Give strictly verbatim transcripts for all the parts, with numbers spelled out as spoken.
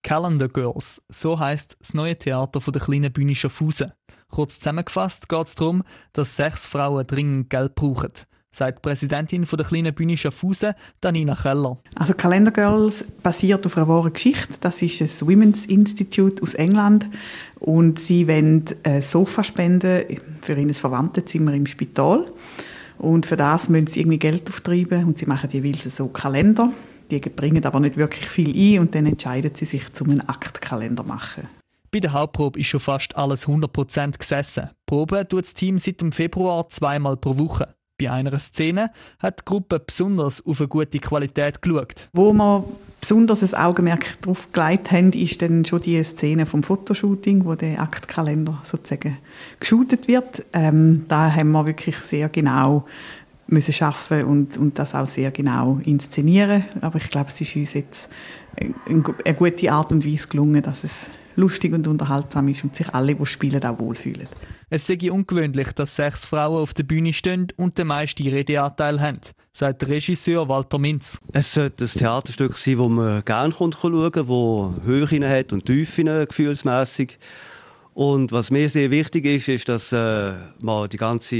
Calendar Girls, so heisst das neue Theater von der kleinen Bühne Schaffhausen. Kurz zusammengefasst geht es darum, dass sechs Frauen dringend Geld brauchen, sagt die Präsidentin von der kleinen Bühne Schaffhausen, Danina Keller. Also Calendar Girls basiert auf einer wahren Geschichte. Das ist ein Women's Institute aus England und sie wollen ein Sofa spenden für ihr Verwandtenzimmer im Spital. Und für das müssen sie irgendwie Geld auftreiben und sie machen jeweils so Kalender. Die bringen aber nicht wirklich viel ein und dann entscheiden sie sich, zum einen Aktkalender zu machen. Bei der Hauptprobe ist schon fast alles hundert Prozent gesessen. Proben tut das Team seit dem Februar zweimal pro Woche. Bei einer Szene hat die Gruppe besonders auf eine gute Qualität geschaut. Wo wir besonders ein Augenmerk darauf gelegt haben, ist dann schon die Szene vom Fotoshooting, wo der Aktkalender sozusagen geshootet wird. Ähm, da haben wir wirklich sehr genau müssen arbeiten und, und das auch sehr genau inszenieren. Aber ich glaube, es ist uns jetzt eine gute Art und Weise gelungen, dass es lustig und unterhaltsam ist und sich alle, die spielen, auch wohlfühlen. Es sei ungewöhnlich, dass sechs Frauen auf der Bühne stehen und den meisten Redeanteil haben, sagt der Regisseur Walter Minz. Es sollte ein Theaterstück sein, das man gerne schauen kann, das Höhen hat und Tiefen gefühlsmässig. Und was mir sehr wichtig ist, ist, dass äh, man die ganze,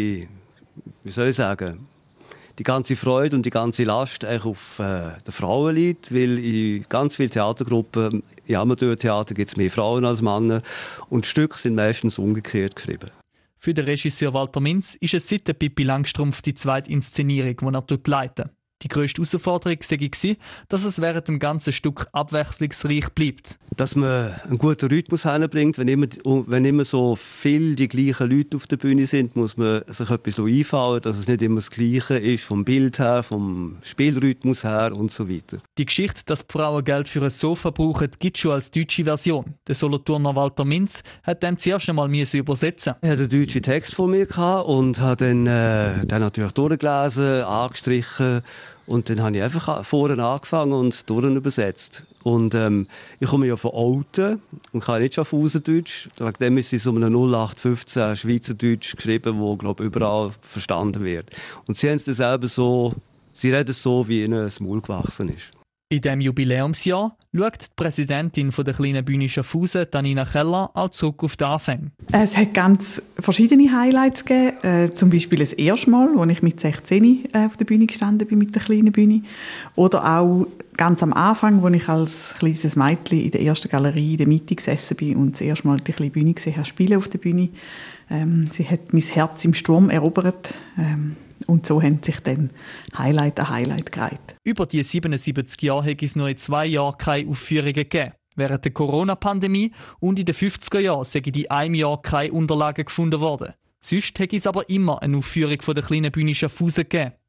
wie soll ich sagen, die ganze Freude und die ganze Last eigentlich auf äh, den Frauen liegt, weil in ganz vielen Theatergruppen, im Amateurtheater gibt es mehr Frauen als Männer und die Stücke sind meistens umgekehrt geschrieben. Für den Regisseur Walter Minz ist es seit der Pippi Langstrumpf die zweite Inszenierung, die er leitet. Die grösste Herausforderung war, dass es während dem ganzen Stück abwechslungsreich bleibt. Dass man einen guten Rhythmus hinbringt. Wenn immer, wenn immer so viele die gleichen Leute auf der Bühne sind, muss man sich etwas so einfallen, dass es nicht immer das Gleiche ist, vom Bild her, vom Spielrhythmus her und so weiter. Die Geschichte, dass die Frauen Geld für ein Sofa brauchen, gibt es schon als deutsche Version. Der Solothurner Walter Minz hat dann zuerst einmal übersetzen. Ich hatte den deutschen Text von mir und habe dann, äh, dann natürlich durchgelesen, angestrichen. Und dann habe ich einfach vorne angefangen und durch übersetzt. Und ähm, ich komme ja von Olten und kann nicht Schaffhausendeutsch. Wegen dem ist es so einem null acht fünfzehn Schweizerdeutsch geschrieben, wo glaube überall verstanden wird. Und sie haben es selber so, sie reden so, wie ihnen das Maul gewachsen ist. In diesem Jubiläumsjahr schaut die Präsidentin der kleinen Bühne Schaffhausen, Danina Keller, auch zurück auf den Anfang. Es hat ganz verschiedene Highlights gegeben. Äh, zum Beispiel das erste Mal, als ich mit sechzehn äh, auf der Bühne gestanden bin, mit der kleinen Bühne. Oder auch ganz am Anfang, als ich als kleines Mädchen in der ersten Galerie in der Mitte gesessen bin und das erste Mal die kleine Bühne gesehen habe, spielen auf der Bühne. Ähm, sie hat mein Herz im Sturm erobert. Ähm, Und so haben sich dann Highlight an Highlight gereiht. Über die siebenundsiebzig Jahre hat es noch in zwei Jahren keine Aufführungen gegeben. Während der Corona-Pandemie und in den fünfziger Jahren sind in einem Jahr keine Unterlagen gefunden worden. Sonst hat es aber immer eine Aufführung von der kleinen Bühne Schaffhausen gegeben.